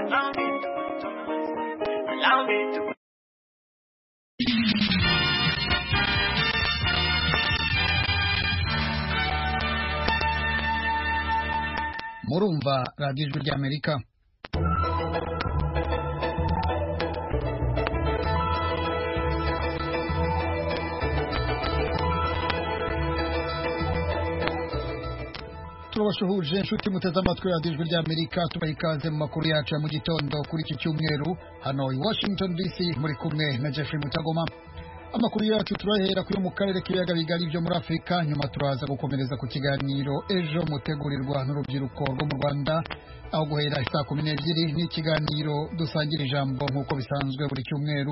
Murumva radiyo ijwi ry'Amerika. Turabashuhuje inshuti muteze amatwi radiyo ijwi ry'Amerika, tubaha ikaze mu makuru yacu ya mu gitondo kuri iki cyumweru hano i Washington DC, muri kumwe na Jeffrey Mutagoma. Amakuru yacu turahera kuri mu karere k'ibiyaga bigari byo muri Afurika, nyuma turaza gukomereza ku kiganiro ejo mutegurirwa n'urubyiruko rwo mu Rwanda, aho guhera saa 12 n'ikiganiro dusangira ijambo nk'uko bisanzwe buri cyumweru.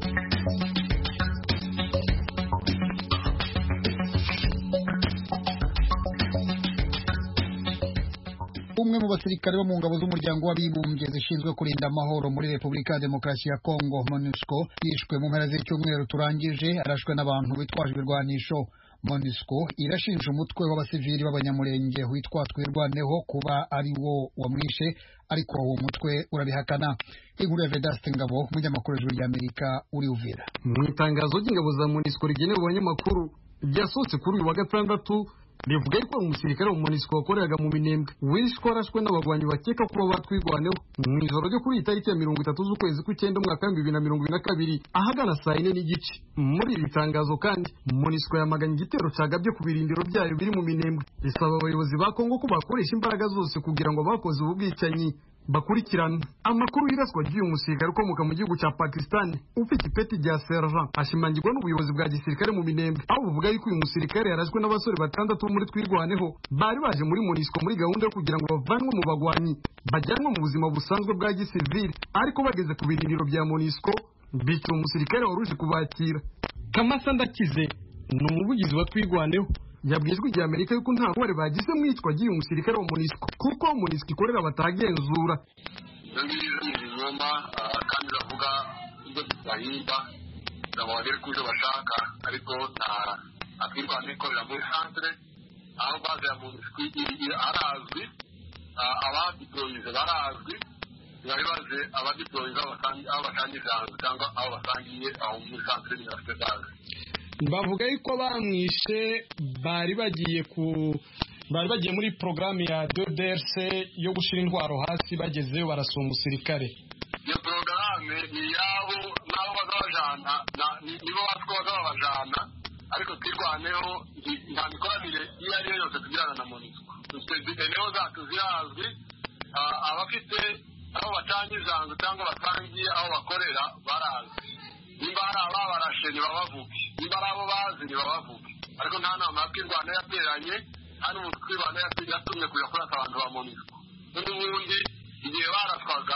Umwe mu basirikare bo mu ngabo z'umuryango w'abibumbye zishinzwe kurinda amahoro muri Repubulika ya Demokarasi ya Kongo MONUSCO yishwe mu mpera z'icyumweru turangije, arashwe n'abantu bitwaje ibirwanisho. MONUSCO irashinja umutwe w'abasivili b'abanyamurenge witwa Twirwaneho kuba ari wo wamwishe, ariko uwo mutwe urabihakana. Inkuru ya Vedaste Ngabo, umunyamakuru w'Ijwi ry'Amerika uri Uvira. Mu itangazo ry'ingabo za MONUSCO rigenewe abanyamakuru ryasohotse kuri uyu wa gatandatu, rivuga ko umusirikare wa MONUSCO wakoreraga mu Minembwe wishwe arashwe n'abagwanyi bakeka kuba batwirwaneho mu ijoro ryo kuri itariki ya 30 z'ukwezi kw'icyenda umwaka wa 2022 ahagana saa 4 n'igice. Muri iri tangazo kandi MONUSCO yamaganye igitero cyagabye ku birindiro byayo biri mu Minembwe, isaba abayobozi ba Kongo ko bakoresha imbaraga zose kugira ngo abakoze ubu bwicanyi bakurikirana. Amakuru y'iraswa ry'uyu musirikare ukomoka mu gihugu cya Pakistan ufite ipeti rya sergent ashimangirwa n'ubuyobozi bwa gisirikare mu Minembwe, aho buvuga yuko uyu musirikare yarashwe n'abasore 6 muri Twirwaneho bari baje muri MONUSCO muri gahunda yo kugira ngo bavanwe mu bagwanyi bajyanwe mu buzima busanzwe bwa gisivili, ariko bageze ku birindiro bya MONUSCO bica umusirikare waruje kubakira. Kamasa Ndakize ni umuvugizi wa Twirwaneho yabwiye Ijwi ry'Amerika yuko nta bwore bagize mu icwa ry'uyu musirikare wa MONUSCO kuko MONUSCO ikorera batagenzura. Nyuma kandi bavuga ibyo bahimba n'abagere kuje bashaka, ariko Twirwaneho ikorera muri centre aho baje ya MONUSCO arazwi, abadiployize barazwi, bari baje abadiployize abatangiza cyangwa abo basangiye aho muri centre ni hospital. Bavuga yuko bamwishe bari bagiye muri programme ya DDRC yo gushira intwaro hasi, bagezeyo barasoma umusirikare. Iyo programme ni yabo nabo bazabajana nibo batwaga babajana, ariko Twirwaneho nta mikoranire iyo ari yo yose tugirana na MONUSCO. Eneo zacu zirazwi, abafite aho batangiza cyangwa basangiye aho bakorera barazwi. Nimba hari ababarashe ntibabavuge, nimba ari abo bazi ntibabavuge, ariko nta nama ya Twirwaneho yateranye, hano umuntu Twirwaneho yatumye kujya kurasa abantu ba MONUSCO. N'ubundi igihe baraswaga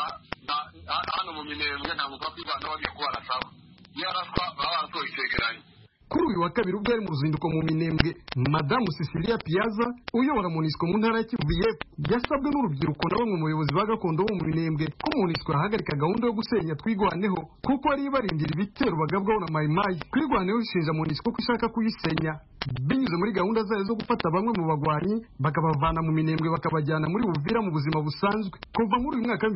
hano mu Minembwe nta muntu wa Twirwaneho wagiye kubarasaba, iyo araswa baba barasohoye icyegeranyo. Kuri uyu wa kabiri ubwo yari mu ruzinduko mu Minembwe, Madamu Cecilia Piazza uyobora MONUSCO mu ntara ya Kivu y'Epfo yasabwe n'urubyiruko na bamwe mu bayobozi ba gakondo bo mu Minembwe ko MONUSCO yahagarika gahunda yo gusenya Twirwaneho kuko ari barindira ibitero bagabwaho na Mai Mai. Twirwaneho ishinja MONUSCO ko ishaka kuyisenya binyuze muri gahunda zayo zo gufata bamwe mu bagwanyi bakabavana mu Minembwe bakabajyana muri Uvira mu buzima busanzwe. Kuva muri uyu mwaka wa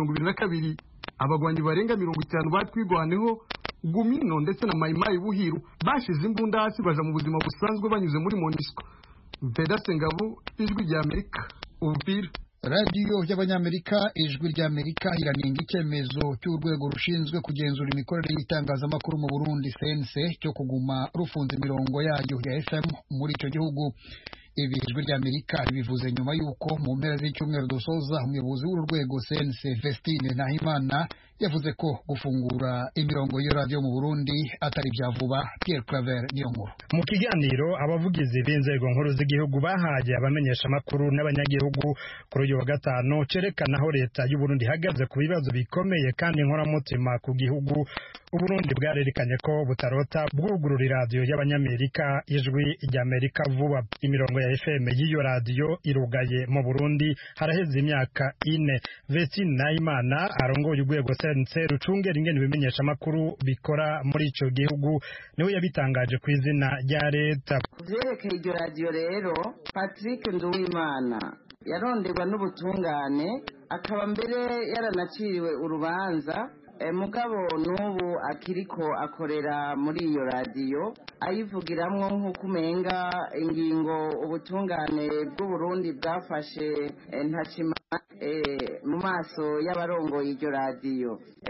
2022 abagwanyi barenga 50 ba Twirwaneho, Gumino ndetse na Mai Mai Buhiru bashize imbunda hasi baja mu buzima busanzwe banyuze muri MONUSCO. Vedaste Ngabo, Ijwi ry'Amerika, Uvira. Radiyo y'Abanyamerika Ijwi ry'Amerika iranenga icyemezo cy'urwego rushinzwe kugenzura imikorere y'itangazamakuru mu Burundi CNC cyo kuguma rufunze imirongo yayo ya FM muri icyo gihugu. Ibi Ijwi ry'Amerika bivuze nyuma y'uko mu mpera z'icyumweru dusoza umuyobozi w'uru rwego CNC Vestine Nahimana yavuze ko gufungura imirongo ya radio mu Burundi atari bya vuba. Pierre Claver niyo nkuru. Mu kiganiro abavugizi b'inzego nkuru z'igihugu bahaye abamenyesha makuru n'abanyagihugu kuri uyu wa gatanu cerekana aho leta y'u Burundi ihagaze ku bibazo bikomeye kandi inkoramutima ku gihugu, Uburundi bwarerekanye ko butarota bwugurura radio y'Abanyamerika Ijwi ry'Amerika vuba. Imirongo ya FM y'iyo radio irugaye mu Burundi haraheze imyaka 4. Vestine Nahimana arongoye urwego CNC rucungera ingene bimenyesha makuru bikora muri ico gihugu niwe yabitangaje ku izina rya leta. Vyerekeye iryo radio rero, Patrick Nduwimana yaronderwa n'ubutungane akaba mbere yaranaciriwe urubanza mugabo n'ubu akiriko akorera muri iyo radiyo ayivugiramwo nk'uko umenga ingingo ubutungane bw'uburundi bwafashe ntacima mu maso y'abarongoye iryo radiyo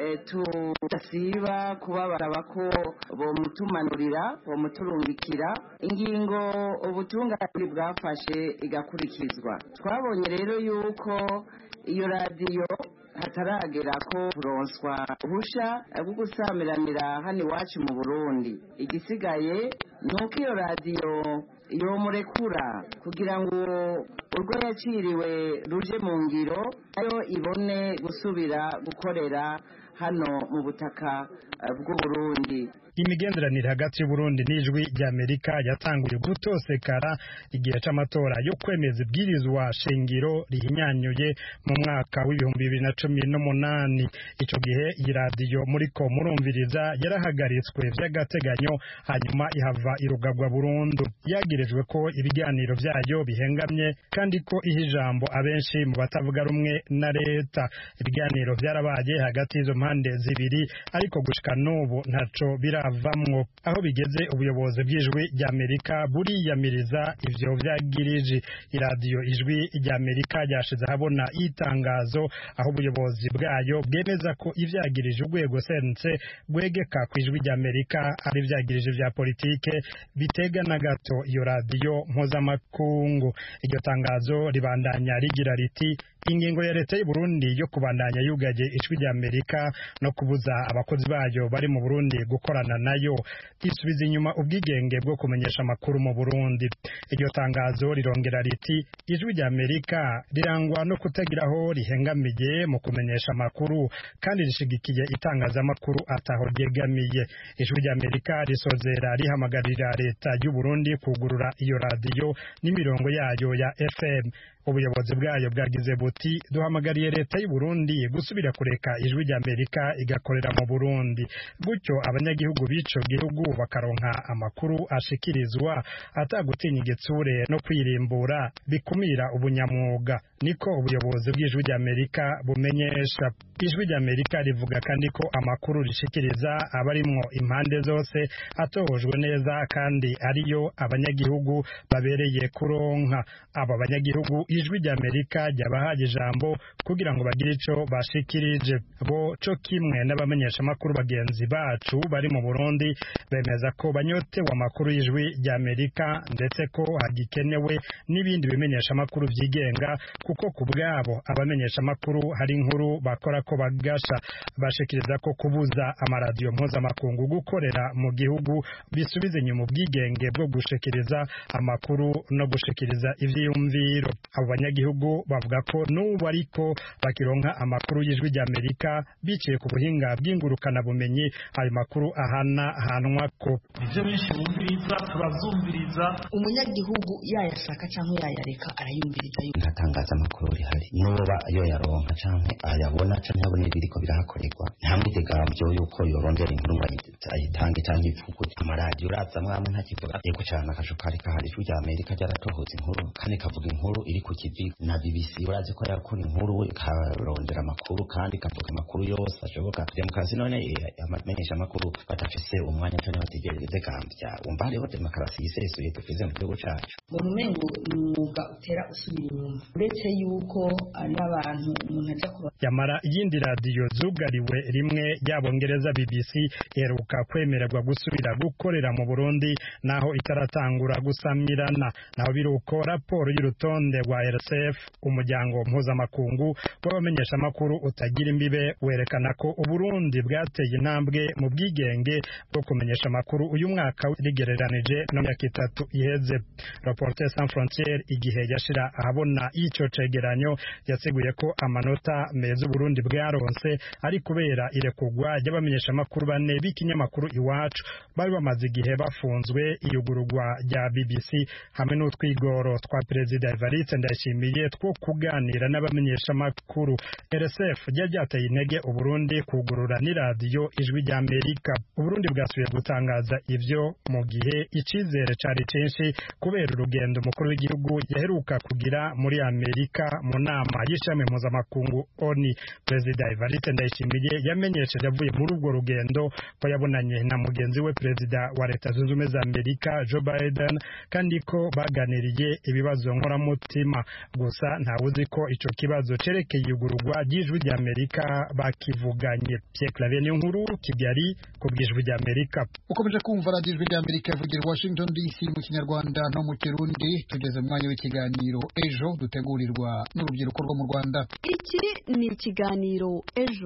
tudasiba kubabara ko bomutumanurira bomuturungikira ingingo ubutungane bwafashe igakurikizwa. Twabonye rero yuko iyo radiyo hataragera ko kuronswa uhusha bwo gusamiranira hano iwacu mu Burundi. Igisigaye nuko iyo radiyo yomurekura kugira ngo urwo yaciriwe ruje mu ngiro ayo ibone gusubira gukorera hano mu butaka bw'u Burundi. Imigenderanire hagati y'Uburundi n'ijwi ry'Amerika yatanguye gutosekara igihe c'amatora yo kwemeza ibwirizwa shingiro rihinyanyuye mu mwaka w'ibihumbi 2018. Ico gihe iyi radiyo muriko murumviriza yarahagaritswe vy'agateganyo hanyuma ihava irugagwa burundu. Yagirijwe ko ibiganiro vyayo bihengamye kandi ko ihijambo abenshi mu batavuga rumwe na leta. Ibiganiro vyarabaye hagati y'izo mpande zibiri ariko gushika n'ubu ntaco biravamwo. Aho bigeze ubuyobozi bw'ijwi ry'Amerika buriyamiriza ivyo vyagirije. Iradiyo ijwi ry'Amerika ryashize habona itangazo aho ubuyobozi bwayo bwemeza ko ivyagirije urwego sense rwegeka ku ijwi ry'Amerika ari ivyagirije vya politike bitega na gato iyo radiyo mpuzamakungu. Iryo tangazo ribandanya rigira riti ingingo ya leta y'u Burundi yo kubandanya yugaje ijwi ry'Amerika no kubuza abakozi bayo bari mu Burundi gukorana nayo isubiza inyuma ubwigenge bwo kumenyesha amakuru mu Burundi. Iryo tangazo rirongera riti ijwi ry'Amerika rirangwa no kutagiraho rihengamiye mu kumenyesha amakuru kandi rishigikiye itangazamakuru ataho ryegamiye. Ijwi ry'Amerika risozera rihamagarira leta y'u Burundi kugurura iyo radiyo n'imirongo yayo ya FM. Ubuyobozi bwayo bwagize buti duhamagariye leta y'u Burundi gusubira kureka ijwi ry'Amerika igakorera mu Burundi, gutyo abanyagihugu b'ico gihugu bakaronka amakuru ashikirizwa atagutinya igitsure no kwirimbura bikumira ubunyamwuga. Niko ubuyobozi bw'ijwi ry'Amerika bumenyesha. Ijwi ry'Amerika rivuga kandi ko amakuru rishikiriza abarimwo impande zose atohojwe neza kandi ariyo abanyagihugu babereye kuronka. Aba banyagihugu ijwi ry'Amerika ryabahaye ijambo kugira ngo bagire ico bashikirije. Bo co kimwe n'abamenyesha amakuru bagenzi bacu bari mu Burundi bemeza ko banyotewe amakuru y'ijwi ry'Amerika ndetse ko hagikenewe n'ibindi bimenyesha amakuru vyigenga kuko ku bwabo abamenyesha amakuru hari inkuru bakora ko bagasha. Bashikiriza ko kubuza amaradiyo mpuzamakungu gukorera mu gihugu bisubiza inyuma ubwigenge bwo gushikiriza amakuru no gushikiriza ivyiyumviro. Abo banyagihugu bavuga ko n'ubu ariko bakironka amakuru y'ijwi ry'Amerika biciye ku buhinga bw'ingurukana bumenyi ayo makuru hanwa ko ivyo benshi bumviriza turazumviriza. Umunyagihugu yayashaka canke yayareka arayumviriza. Ntatangaza amakuru rihari noba yo yaronka canke ayabona canke abone ibiriko birahakorerwa nta mwidegamvyo yuko yorondera inkuru ngo ayitange canke ivuge. Amaradiyo uraza mwamwe ntakivuga yego cane akajukari kahari ijwi ry'Amerika ryaratohoza inkuru kandi kavuga inkuru iri ku kivi na BBC urazi ko yakora inkuru ikarondera amakuru kandi kavuga amakuru yose ashoboka. Demokarasi none amenyesha amakuru batafise umwanya cyane bategereze gambya umva hariho demokarasi yisesuye dufise mu gihugu cacu. Mu rumengo umwuga utera usubira inyuma uretse yuko n'abantu umuntu aja kuba yamara iyindi radiyo zugariwe rimwe y'Abongereza BBC iheruka kwemererwa gusubira gukorera mu Burundi naho itaratangura gusamirana. Naho biruko raporo y'urutonde rwa RSF umuryango mpuzamakungu w'abamenyesha amakuru utagira imbibe werekana ko Uburundi bwateye intambwe mu bwigenge bwo kumenyesha amakuru uyu mwaka rigereranije no myaka 3 iheze. Reporters sans frontières igihe yashira ahabona ico cegeranyo yaseguye ko amanota meza Uburundi bwaronse ari kubera irekugwa y'abamenyesha amakuru bane b'ikinyamakuru ikinyamakuru Iwacu bari bamaze igihe bafunzwe iyugururwa rya BBC hamwe n'utwigoro twa Perezida Evariste Ndayishimiye two kuganira n'abamenyesha makuru. RSF ryateye intege Uburundi kugurura n'iradiyo Ijwi rya Amerika. Uburundi bwasubiye gutangaza ivyo mu gihe icizere cari cinshi kubera urugendo umukuru w'igihugu yaheruka kugira muri Amerika mu nama y'ishami mpuzamakungu ONU. Perezida Evariste Ndayishimiye yamenyesheje avuye muri urwo rugendo ko yabonanye na mugenzi we Perezida wa Leta Zunze Ubumwe za Amerika Joe Biden kandi ko baganiriye ibibazo nkoramutima. Gusa ntawuzi ko ico kibazo cerekeye iyugururwa ry'Ijwi rya Amerika bakivuganye. Pierre Claver Niyonkuru, Kigali, ku bw'Ijwi rya Amerika. Ukomeje kumva Radio Ijwi rya Amerika ivugira Washington DC mu Kinyarwanda no mu Kirundi. Tugeze mu mwanya w'ikiganiro Ejo dutegurirwa n'urubyiruko rwo mu Rwanda. Iki ni ikiganiro Ejo.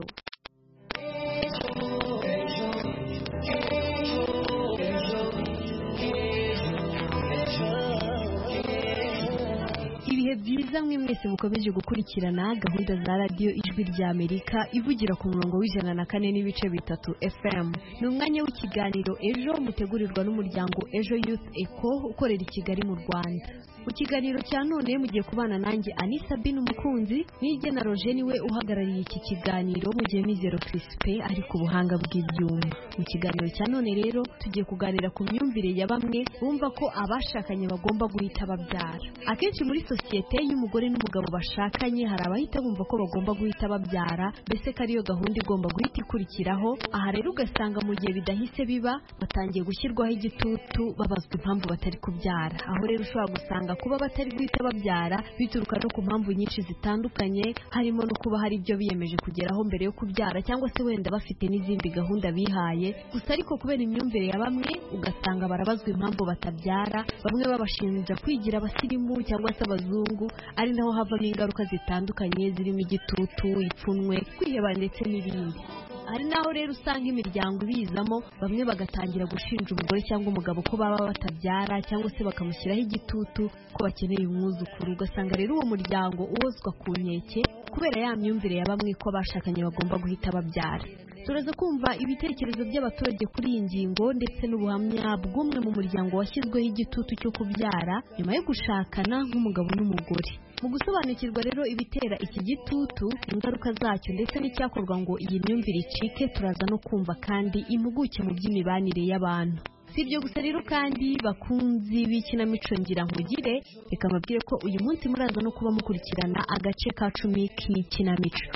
Ibihe byiza mwe mwese mukomeje gukurikirana gahunda za Radio Ijwi rya Amerika ivugira ku murongo w'104.3 FM. Ni umwanya w'ikiganiro Ejo mutegurirwa n'umuryango Ejo Youth Eco ukorera i Kigali mu Rwanda. Mu kiganiro cya none mugiye kubana nanjye Anissa Bin umukunzi n'ijye na Roger niwe uhagarariye iki kiganiro mu gihe Mizero Crispin ari ku buhanga bw'ibyuma. Mu kiganiro cya none rero tugiye kuganira ku myumvire ya bamwe bumva ko abashakanye bagomba guhita babyara. Akenshi muri sosiyete y'umugore n'umugabo bashakanye hari abahita bumva ko bagomba guhita babyara, mbese ko ariyo gahunda igomba guhita ikurikiraho. Aha rero ugasanga mu gihe bidahise biba batangiye gushyirwaho igitutu babazwa impamvu batari kubyara. Aho rero ushobora gusanga kuba batari guhita babyara bituruka no ku mpamvu nyinshi zitandukanye, harimo no kuba hari ibyo biyemeje kugeraho mbere yo kubyara cyangwa se wenda bafite n'izindi gahunda bihaye. Gusa ariko kubera imyumvire ya bamwe ugasanga barabazwa impamvu batabyara, bamwe babashinja kwigira abasirimu cyangwa se abazungu, ari naho havamo ingaruka zitandukanye zirimo igitutu, ipfunwe, kwiheba ndetse n'ibindi. Hari naho rero usanga imiryango ibizamo, bamwe bagatangira gushinja umugore cyangwa umugabo ko baba batabyara cyangwa se bakamushyiraho igitutu ko bakeneye umwuzukuru. Ugasanga rero uwo muryango uwozwa ku nkeke kubera ya myumvire ya bamwe ko abashakanye bagomba guhita babyara. Turaza kumva ibitekerezo by'abaturage kuri iyi ngingo ndetse n'ubuhamya bw'umwe mu muryango washyizweho igitutu cyo kubyara nyuma yo gushakana nk'umugabo n'umugore. Mu gusobanukirwa rero ibitera iki gitutu, ingaruka zacyo ndetse n'icyakorwa ngo iyi myumvire icike, turaza no kumva kandi impuguke mu by'imibanire y'abantu. Si ibyo gusa rero kandi bakunzi b'ikinamico ngira nkugire, reka mbabwire ko uyu munsi muraza no kuba mukurikirana agace ka 10 k'ikinamico.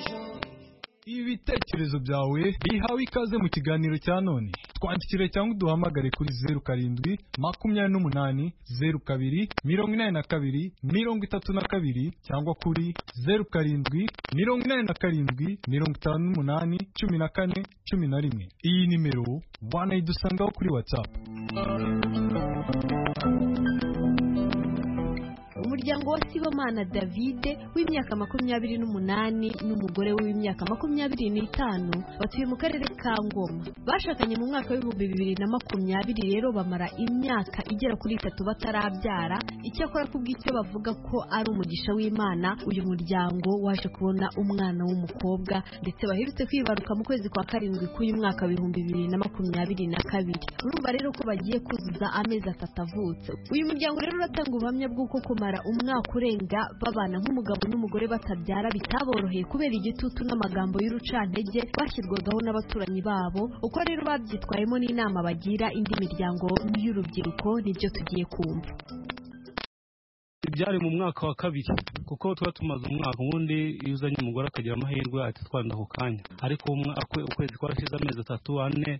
Ibitekerezo byawe bihawe ikaze mu kiganiro cya none. Twandikire cyangwa duhamagare kuri 07 28 02 82 32 cyangwa kuri 07 87 58 14 11. Iyi nimero wanayidusangaho kuri WhatsApp. Umuryango wa Sibomana David w'imyaka 28 n'umugore we w'imyaka 25 batuye mu karere ka Ngoma. Bashakanye mu mwaka w'2020 rero bamara imyaka igera kuri 3 batarabyara. Icyakora kubw'icyo bavuga ko ari umugisha w'Imana, uyu muryango waje kubona umwana w'umukobwa ndetse baherutse kwibaruka mu kwezi kwa karindwi k'uyu mwaka w'2022. Urumva rero ko bagiye kuzuza amezi 3 avutse. Uyu muryango rero uratanga ubuhamya bw'uko kumara umwaka urenga babana nk'umugabo n'umugore batabyara bitaboroheye kubera igitutu n'amagambo y'urucantege bashyirwagaho n'abaturanyi babo. Uko rero babyitwayemo n'inama bagira indi miryango y'urubyiruko nibyo tugiye kumva. Byari mu mwaka wa kabiri kuko tuba tumaze umwaka, ubundi iyo uzanye umugore akagira amahirwe ati twanda ako kanya, ariko ukwezi kwarashize amezi 3-4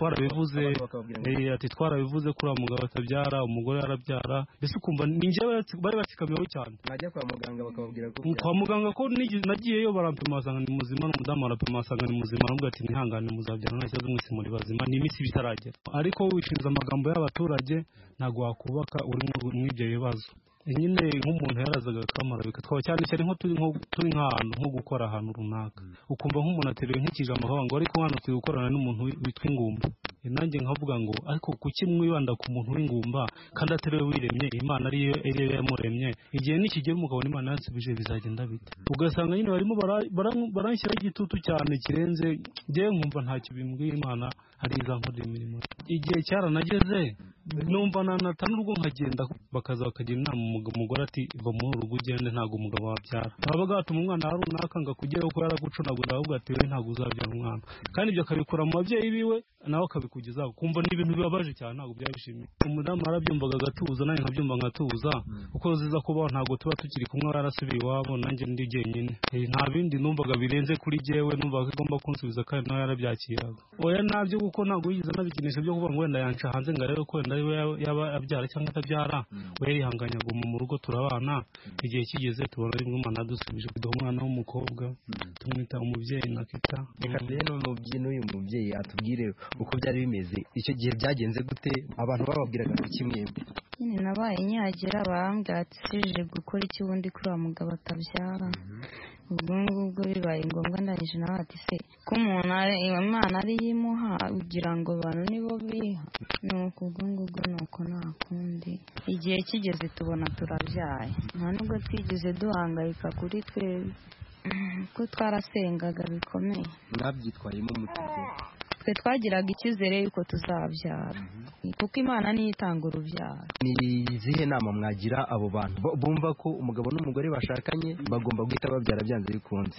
ati twarabivuze kuri umugabo atabyara, umugore arabyara, mbese ukumva ninjye bari bakikamiyeho cyane. Najya kwa muganga bakababwira ko kwa muganga ko nagiyeyo barampima basanga ni muzima, n'umudamu arapima basanga ni muzima, n'ubwo ati ntihangane muzabyara nta kibazo mwese muri bazima, ni iminsi bitaragera. Ariko wishinze amagambo y'abaturage ntago wakubaka uri mw'ibyo bibazo. Nyine nk'umuntu yarazaga akamara bikatwaba cyane cyane nko turi nk'ahantu nko gukora ahantu runaka, ukumva nk'umuntu ateruye nk'ikijambo aho ngo ariko hano turi gukorana n'umuntu witwa ingumba. nanjye nkavuga ngo ariko kuki mwibanda ku muntu w'ingumba kandi atariwe wiremye Imana ariyo yamuremye igihe nikigera umugabo n'Imana yansubije bizagenda bite ugasanga nyine barimo baranshyira igitutu cyane kirenze ngewe nkumva ntacyo bimbwiye Imana hari izankorera imirimo igihe cyaranageze numva nanata n'ubwo nkagenda bakagira inama umugore ati va muri urugo ugende ntabwo umugabo wabyara babaga batuma umwana runaka ngo akugeraho ko yaragucunagura ahubwo ati we ntabwo uzabyara umwana kandi ibyo akabikora mu babyeyi biwe nawe akabikugezaho kumva ni ibintu bibabaje cyane ntabwo byabishimiye umudamu arabyumvaga agatuza nanjye nkabyumva nkatuza kuko ziza kubaho ntabwo tuba tukiri kumwe yarasubiye iwabo nanjye ndi jyenyine nta bindi numvaga birenze kuri jyewe numvaga ko igomba kunsubiza kandi nawe yarabyakiraga oya nabyo kuko ntabwo yigize nabikinisha byo kuvuga ngo wenda yanca hanze ngo arebe ko wenda yaba abyara cyangwa atabyara we yarihanganye aguma mu rugo turabana igihe kigeze tubona rimwe Imana yadusubije kuduha umwana w'umukobwa tumwita umubyeyi Nakita reka rero n'uyu mubyeyi atubwire uko byari bimeze icyo gihe byagenze gute abantu bababwiraga iki mwembi nyine nabaye nyagera barambwira ati sije gukora iki ubundi kuri wa mugabo atabyara ubwo ngubwo bibaye ngombwa ndangije nawe ati se ko umuntu Imana ari yimuha ugira ngo abantu nibo biha nuko ubwo ngubwo nuko nta kundi igihe kigeze tubona turabyaye nta nubwo twigeze duhangayika kuri twebwe ko twarasengaga bikomeye mwabyitwayemo mutuze twe twagiraga icyizere yuko tuzabyara kuko Imana niyo itanga urubyaro ni izihe nama mwagira abo bantu bumva ko umugabo n'umugore bashakanye bagomba guhita babyara byanze bikunze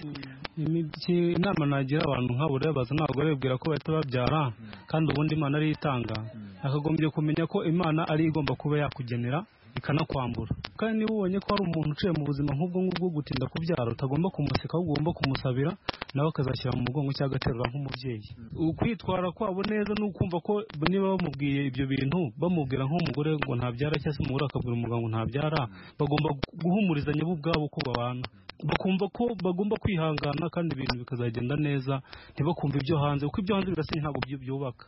inama nagira abantu nk'abo rero baza n'abagore bibwira ko bahita babyara kandi ubundi Imana ariyo itanga akagombye kumenya ko Imana ariyo igomba kuba yakugenera ikanakwambura kandi niba ubonye ko hari umuntu uciye mu buzima nk'ubwo ngubwo gutinda kubyara utagomba kumuseka ahubwo ugomba kumusabira nawe akazashyira mu mugongo cyangwa agaterura nk'umubyeyi ukwitwara kwabo neza ni ukumva ko niba bamubwiye ibyo bintu bamubwira nk'umugore ngo ntabyara cyangwa se umugore akabwira umugabo ngo ntabyara bagomba guhumurizanya bo ubwabo ko babana bakumva ko bagomba kwihangana kandi ibintu bikazagenda neza ntibakumva ibyo hanze kuko ibyo hanze birasenya ntabwo byubaka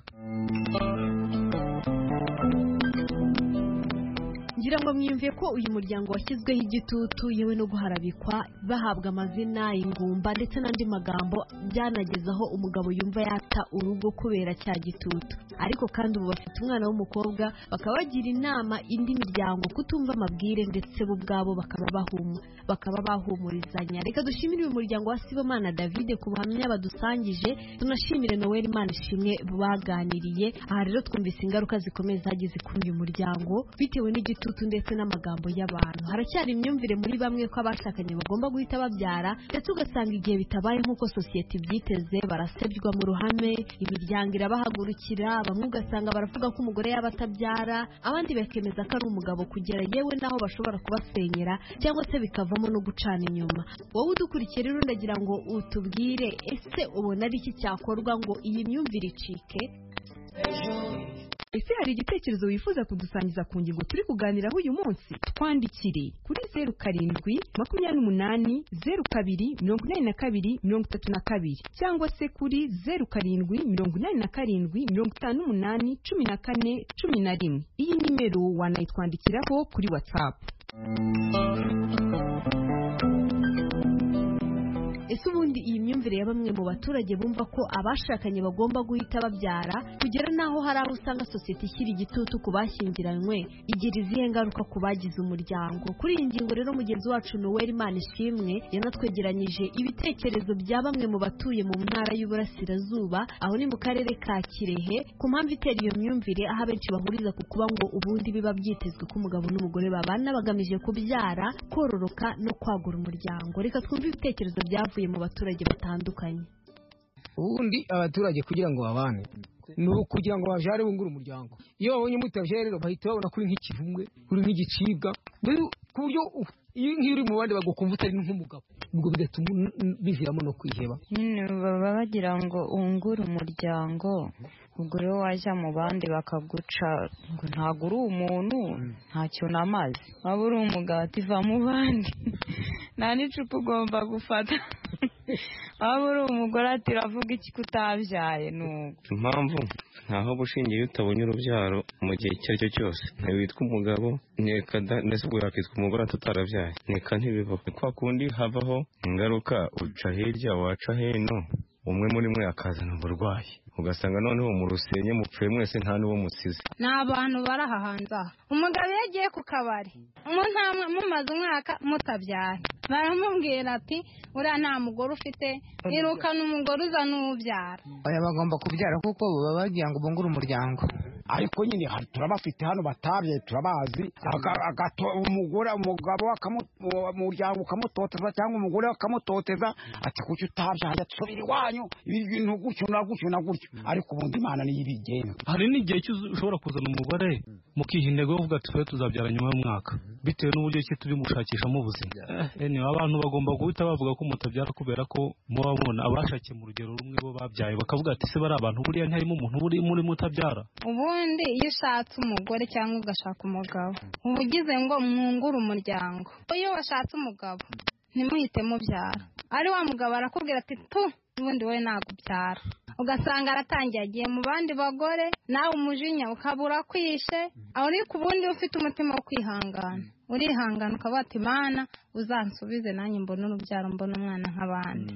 ngira ngo mwiyumviye ko uyu muryango washyizweho igitutu yewe no guharabikwa bahabwa amazina ingumba ndetse n'andi magambo byanagezaho umugabo yumva yata urugo kubera cya gitutu ariko kandi ubu bafite umwana w'umukobwa bakaba bagira inama indi miryango kutumva amabwire ndetse bo ubwabo bakaba bahumurizanya reka dushimire uyu muryango wa Sibomana David ku buhamya badusangije tunashimire Noel Manishimwe baganiriye aha rero twumvise ingaruka zikomeye zagize kuri uyu muryango bitewe n'igitutu ndetse n'amagambo y'abantu haracyari imyumvire muri bamwe ko abashakanye bagomba guhita babyara ndetse ugasanga igihe bitabaye nk'uko sosiyete ibyiteze barasebywa mu ruhame imiryango irabahagurukira bamwe ugasanga baravuga ko umugore yaba atabyara abandi bakemeza ko ari umugabo kugera yewe naho bashobora kubasenyera cyangwa se bikavamo no gucana inyuma wowe udukurikiye rero ndagira ngo utubwire ese ubona ari iki cyakorwa ngo iyi myumvire icike ese hari igitekerezo wifuza kudusangiza ku ngingo turi kuganiraho uyu munsi twandikire kuri 0728020232 cyangwa se kuri 0787581411 iyi nimero wanayitwandikiraho kuri WhatsApp. ese ubundi iyi myumvire ya bamwe mu baturage bumva ko abashakanye bagomba guhita babyara kugera naho hari aho usanga sosiyete ishyira igitutu ku bashyingiranywe igira izihe ngaruka ku bagize umuryango kuri iyi ngingo rero mugenzi wacu Noel Manishimwe yanatwegeranyije ibitekerezo bya bamwe mu batuye mu ntara y'Uburasirazuba aho ni mu karere ka Kirehe ku mpamvu itera iyo myumvire aho abenshi bahuriza ku kuba ngo ubundi biba byitezwe ko umugabo n'umugore babana bagamije kubyara kororoka no kwagura umuryango reka twumve ibitekerezo byavuye mu baturage batandukanye ubundi abaturage kugira ngo babane ni ukugira ngo bajare bungura umuryango iyo babonye mutabyara rero bahita babona kuri nk'ikivumwe kuri nk'igicibwa ku buryo iyo uri mu bandi bagukumva utari nk'umugabo ubwo bigatuma biviramo no kwiheba nyine baba bagira ngo ungure umuryango ubwo rero wajya mu bandi bakaguca ngo ntabwo uri umuntu ntacyo namaze waba uri umugabo ati va mu bandi nta n'icupa ugomba gufata waba uri umugore ati uravuga iki kutabyaye nuko impamvu ntaho bushingiye iyo utabonye urubyaro mu gihe icyo ari cyo cyose ntiwitwa umugabo ndetse ubwo yakitwa umugore tutarabyaye neka ntibibaho kwa kundi havaho ingaruka uca hirya waca hino umwe muri mwe akazana uburwayi ugasanga noneho mu rusenye mupfuye mwese nta n'uwo musize. Ni abantu barahahanza umugabo yagiye ku kabari mumaze umwaka mutabyara baramubwira ati uriya nta mugore ufite irukana umugore uza n'ubyara. Oya bagomba kubyara kuko baba bagira ngo bungure umuryango. Ariko nyine turabafite hano batabye turabazi umugabo umuryango ukamutoteza cyangwa umugore akamutoteza ati kuki utabye hajya tusubira iwanyu ibintu gutyo na gutyo na gutyo, ariko ubundi Imana niyo ibigenga. Hari n'igihe ushobora kuzana umugore mukiha intego yo kuvuga ati twe tuzabyara nyuma y'umwaka bitewe n'uburyo ki turi mushakishamo ubuzima. Abantu bagomba guhita bavuga ko mutabyara kubera ko muba mubona abashakiye mu rugero rumwe bo babyaye bakavuga ati se bari abantu buriya ntiharimo umuntu uri muri mutabyara. Ubundi iyo ushatse umugore cyangwa ugashaka umugabo uba ugize ngo mwungure umuryango. Iyo washatse umugabo ntimuhite mubyara, ari wa mugabo arakubwira ati ubundi wowe nagubyara, ugasanga aratangiye agiye mu bandi bagore, nawe umujinya ukabura kwishe. Ariko ubundi ufite umutima wo kwihangana urihangana ukavuga ati Mana uzansubize nanjye mbone urubyaro mbone umwana nk'abandi.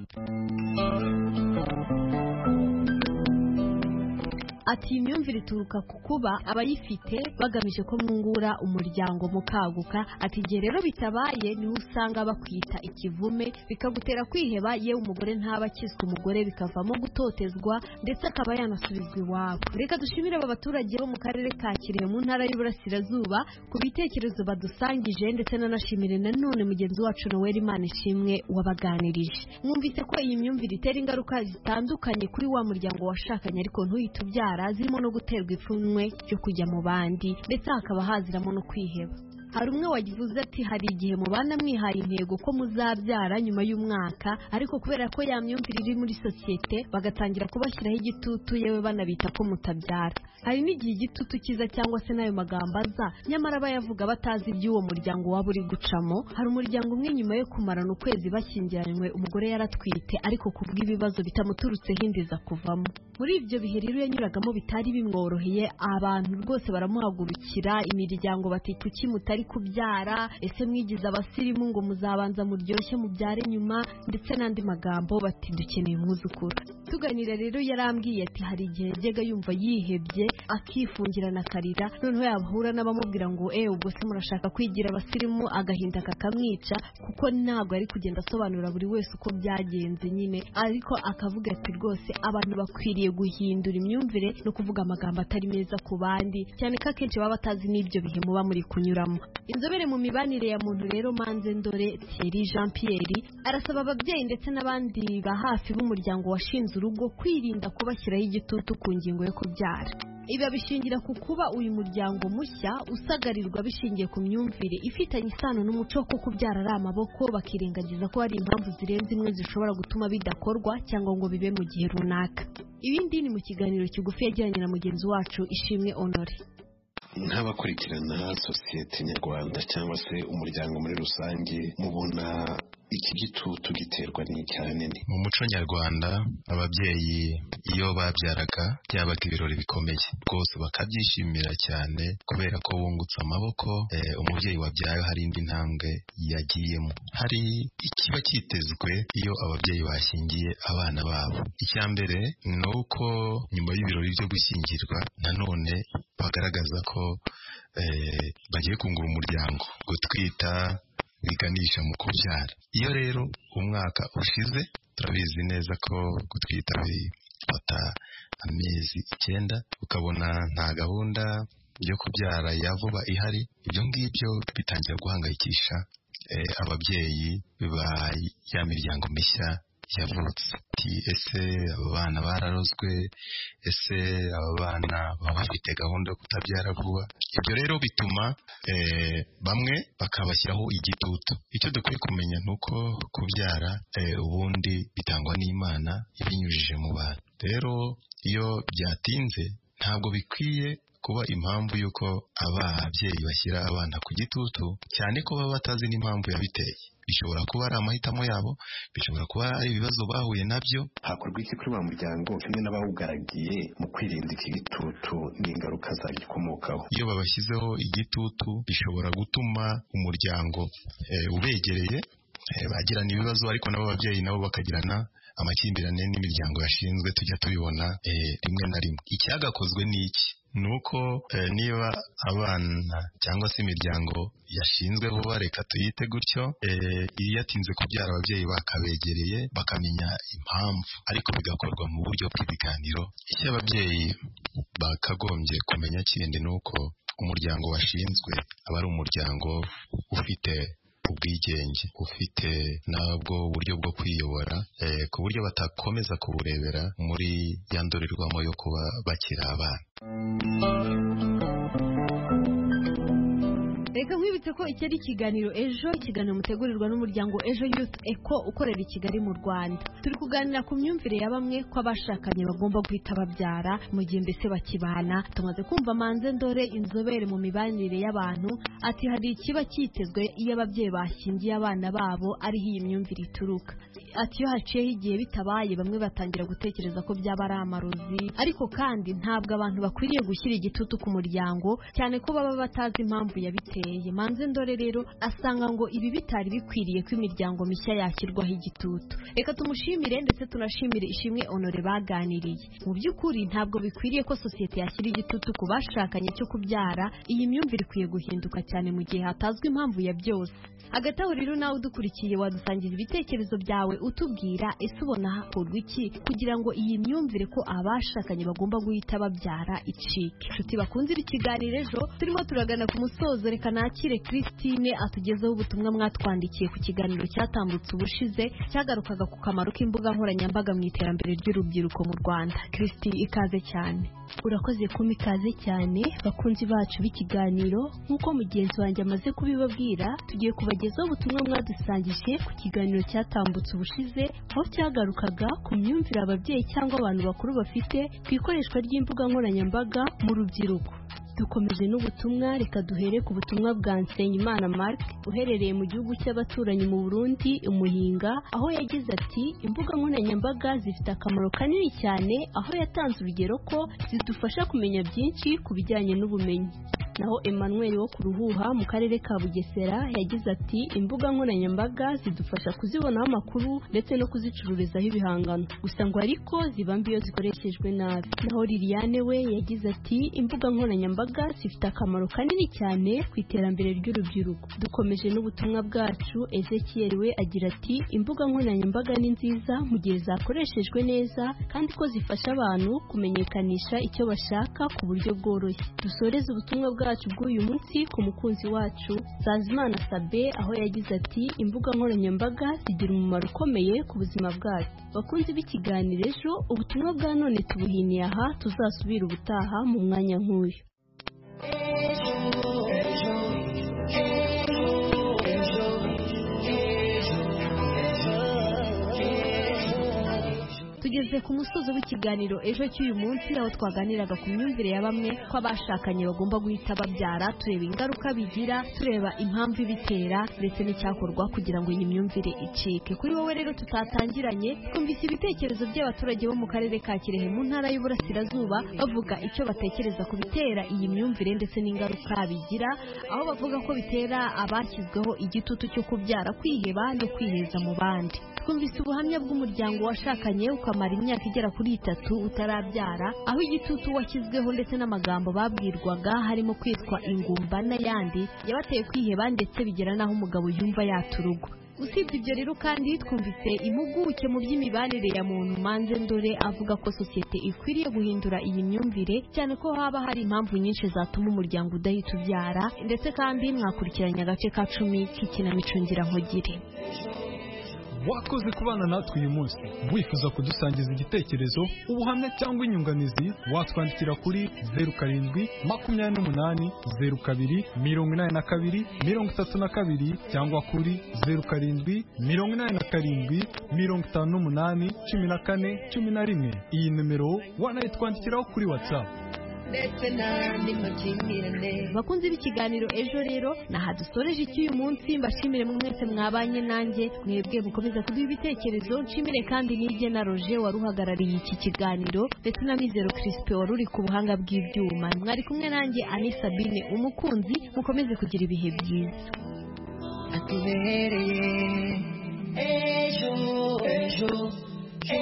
Ati imyumvire ituruka ku kuba abayifite bagamije ko mwungura umuryango mukaguka. Ati igihe rero bitabaye niho usanga bakwita ikivume bikagutera kwiheba, yewe umugore ntaba akizwe umugore bikavamo gutotezwa ndetse akaba yanasubizwa iwabo. Reka dushimire aba baturage bo mu karere ka Kirehe mu ntara y'Iburasirazuba ku bitekerezo badusangije, ndetse nanashimire nanone mugenzi wacu Noel Manishimwe wabaganirije. Mwumvise ko iyi myumvire itera ingaruka zitandukanye kuri wa muryango washakanye ariko ntuyite ubyara, zirimo no guterwa ipfunwe ryo kujya mu bandi ndetse hakaba haziramo no kwiheba. Hari umwe wagivuze ati hari igihe mubana mwihaye intego ko muzabyara nyuma y'umwaka, ariko kubera ko ya myumvire iri muri sosiyete bagatangira kubashyiraho igitutu yewe banabita ko mutabyara. Hari n'igihe igitutu kiza cyangwa se n'ayo magambo aza nyamara bayavuga batazi iby'uwo muryango waba uri gucamo. Hari umuryango umwe nyuma yo kumarana ukwezi bashyingiranywe umugore yaratwite ariko kubw'ibibazo bitamuturutseho inda kuvamo. Muri ibyo bihe rero yanyuragamo bitari bimworoheye, abantu rwose baramuhagurukira, imiryango bati kuki mutari kubyara, ese mwigize abasirimu ngo muzabanza muryoshye mubyare nyuma, ndetse n'andi magambo bati dukeneye umwuzukuru. Tuganira rero yarambwiye ati hari igihe yajyaga yumva yihebye akifungirana akarira, noneho yahura n'abamubwira ngo ubwo se murashaka kwigira abasirimu, agahinda kakamwica kuko ntabwo ari kugenda asobanura buri wese uko byagenze nyine, ariko akavuga ati rwose abantu bakwiriye guhindura imyumvire no kuvuga amagambo atari meza ku bandi, cyane ko akenshi baba batazi n'ibyo bihe muba muri kunyuramo. Inzobere mu mibanire ya muntu rero Manze Ndore Thierry Jean Pierre arasaba ababyeyi ndetse n'abandi ba hafi b'umuryango washinze urugo kwirinda kubashyiraho igitutu ku ngingo yo kubyara. Ibi bishingira ku kuba uyu muryango mushya usagarirwa bishingiye ku myumvire ifitanye isano n'umuco ko kubyara ari amaboko, bakirengagiza ko hari impamvu zirenze imwe zishobora gutuma bidakorwa cyangwa ngo bibe mu gihe runaka. Ibindi ni mu kiganiro kigufi yagiranye na mugenzi wacu Ishimwe Honore. Nk'abakurikirana sosiyete nyarwanda cyangwa se umuryango muri rusange, mubona iki gitutu giterwa n'icyanene? Mu muco nyarwanda ababyeyi iyo babyaraga byabaga ibirori bikomeye rwose, bakabyishimira cyane kubera ko bungutse amaboko, umubyeyi wabyaye hari indi ntambwe yagiyemo. Hari ikiba cyitezwe iyo ababyeyi bashyingiye abana babo. Icya mbere ni uko nyuma y'ibirori byo gushyingirwa nanone bagaragaza ko bagiye kungura umuryango, gutwita biganisha mu kubyara. Iyo rero umwaka ushize, turabizi neza ko gutwita bifata amezi 9, ukabona nta gahunda yo kubyara ya vuba ihari, ibyo ngibyo bitangira guhangayikisha ababyeyi ba ya miryango mishya yavutse. Ese aba bana bararozwe, ese aba bana baba bafite gahunda yo kutabyara vuba. Ibyo rero bituma bamwe bakabashyiraho igitutu. Icyo dukwiye kumenya ni uko kubyara ubundi bitangwa n'Imana ibinyujije mu bantu. Rero iyo byatinze ntabwo bikwiye kuba impamvu y'uko ababyeyi bashyira abana ku gitutu, cyane ko baba batazi n'impamvu yabiteye. Bishobora kuba ari amahitamo yabo, bishobora kuba ari ibibazo bahuye nabyo. Hakorwa iki kuri wa muryango kimwe n'abawugaragiye mu kwirinda iki gitutu n'ingaruka zagikomokaho? Iyo babashyizeho igitutu bishobora gutuma umuryango ubegereye bagirana ibibazo, ariko nabo ababyeyi nabo bakagirana amakimbirane n'imiryango yashinzwe tujya tubibona rimwe na rimwe. Icyagakozwe ni iki? Nuko niba abana cyangwa se imiryango yashinzwe vuba, reka tuyite gutyo, yatinze kubyara, ababyeyi bakabegereye bakamenya impamvu, ariko bigakorwa mu buryo bw'ibiganiro. Icyo ababyeyi bakagombye kumenya kindi ni uko umuryango washinzwe aba ari umuryango ufite ubwigenge, ufite nabwo uburyo bwo kwiyobora, ku buryo batakomeza kuburebera muri ya ndorerwamo yo kuba bakiri abana. Reka nkwibutse ko iki ari ikiganiro ejo, ikiganiro mutegurirwa n'umuryango Ejo Youth Eco ukorera i Kigali mu Rwanda. Turi kuganira ku myumvire ya bamwe ko abashakanye bagomba guhita babyara mu gihe mbese bakibana. Tumaze kumva Manze Ndore, inzobere mu mibanire y'abantu, ati hari ikiba cyitezwe iyo ababyeyi bashyingiye abana babo ariho iyi myumvire ituruka. Ati iyo haciyeho igihe bitabaye, bamwe batangira gutekereza ko byaba ari amarozi, ariko kandi ntabwo abantu bakwiriye gushyira igitutu ku muryango, cyane ko baba batazi impamvu yabiteye. Manze Ndore rero asanga ngo ibi bitari bikwiriye ko imiryango mishya yashyirwaho igitutu. Reka tumushimire ndetse tunashimire Ishimwe Honore baganiriye. Mu by'ukuri ntabwo bikwiriye ko sosiyete yashyira igitutu ku bashakanye cyo kubyara. Iyi myumvire ikwiye guhinduka cyane mu gihe hatazwi impamvu ya byose. Hagati aho rero nawe udukurikiye wadusangiza ibitekerezo byawe utubwira ese ubona hakorwa iki kugira ngo iyi myumvire ko abashakanye bagomba guhita babyara icike. Inshuti bakunze ikiganiro ejo, turimo turagana ku musozo. Reka nakire Christine atugezeho ubutumwa mwatwandikiye ku kiganiro cyatambutse ubushize cyagarukaga ku kamaro k'imbuga nkoranyambaga mu iterambere ry'urubyiruko mu Rwanda. Christine, ikaze cyane. Urakoze kuma ikaze cyane bakunzi bacu b'ikiganiro. Nk'uko mugenzi wanjye amaze kubibabwira, tugiye kubagezaho ubutumwa mwadusangije ku kiganiro cyatambutse ubushize, aho cyagarukaga ku myumvire ababyeyi cyangwa abantu bakuru bafite ku ikoreshwa ry'imbuga nkoranyambaga mu rubyiruko. Dukomeje n'ubutumwa, reka duhere ku butumwa bwa Nsengimana Mark uherereye mu gihugu cy'abaturanyi mu Burundi, Umuhinga, aho yagize ati imbuga nkoranyambaga zifite akamaro kanini cyane, aho yatanze urugero ko zidufasha kumenya byinshi ku bijyanye n'ubumenyi. Naho Emmanuel wo ku Ruhuha mu karere ka Bugesera yagize ati imbuga nkoranyambaga zidufasha kuzibonaho amakuru ndetse no kuzicururizaho ibihangano, gusa ngo ariko ziba mbi iyo zikoreshejwe nabi. Naho Liliane we yagize ati imbuga nkoranyambaga zifite akamaro kanini cyane ku iterambere ry'urubyiruko. Dukomeje n'ubutumwa bwacu, Ezekiel we agira ati imbuga nkoranyambaga ni nziza mu gihe zakoreshejwe neza kandi ko zifasha abantu kumenyekanisha icyo bashaka ku buryo bworoshye. Dusoreze ubutumwa bwacu bw'uyu munsi ku mukunzi wacu Sanzimana Sabe, aho yagize ati imbuga nkoranyambaga zigira umumaro ukomeye ku buzima bwacu. Bakunzi b'ikiganiro ejo, ubutumwa bwa none tubuhiniye aha, tuzasubira ubutaha mu mwanya nk'uyu. Tugeze ku musozo w'ikiganiro ejo cy'uyu munsi, aho twaganiraga ku myumvire ya bamwe ko abashakanye bagomba guhita babyara, tureba ingaruka bigira, tureba impamvu ibitera ndetse n'icyakorwa kugira ngo iyi myumvire icike. Kuri wowe rero tutatangiranye, twumvise ibitekerezo by'abaturage bo mu karere ka Kirehe mu ntara y'Uburasirazuba bavuga icyo batekereza ku bitera iyi myumvire ndetse n'ingaruka bigira, aho bavuga ko bitera abashyizweho igitutu cyo kubyara kwiheba no kwiheza mu bandi. Twumvise ubuhamya bw'umuryango washakanye ukamara imyaka igera kuri 3 utarabyara, aho igitutu washyizweho ndetse n'amagambo babwirwaga harimo kwitwa ingumba n'ayandi yabateye kwiheba ndetse bigera naho umugabo yumva yaturugwa. Usibye ibyo rero kandi twumvise impuguke mu by'imibanire ya muntu Manze Ndore avuga ko sosiyete ikwiriye guhindura iyi myumvire, cyane ko haba hari impamvu nyinshi zatuma umuryango udahita ubyara, ndetse kandi mwakurikiranye agace ka 10 k'ikinamico Ngirankugire. Wakoze kubana natwe uyu munsi. Wifuza kudusangiza igitekerezo, ubuhamya cyangwa inyunganizi, watwandikira kuri 0728028232 cyangwa kuri 078287581411. Iyi numero wanayitwandikiraho kuri WhatsApp. Bakunze b'ikiganiro ejo rero naha dusoreje icy'uyu munsi, mbashimire mu mwese mwabanye nanjye, mwebwe mukomeza kuduha ibitekerezo. Nshimire kandi n'ijye na Roger waruhagarariye iki kiganiro, ndetse na Mizero Crispin waruri ku buhanga bw'ibyuma. Mwari kumwe nanjye Ani Sabine umukunzi, mukomeze kugira ibihe byiza. Atubereye ejo ejo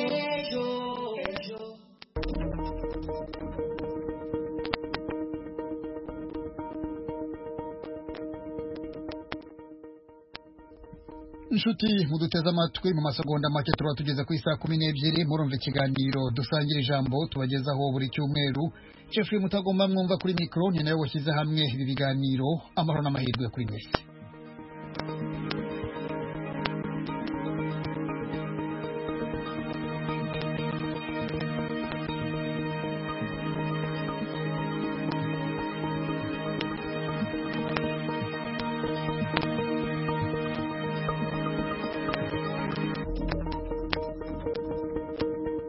inshuti muduteze amatwi mu masegonda make tuba tugeze ku isaha 12 murumva ikiganiro dusangira ijambo tubagezaho buri cyumweru. Jeffrey Mutagomba mwumva kuri mikro ni nawe washyize hamwe ibi biganiro. Amahoro n'amahirwe kuri mwese.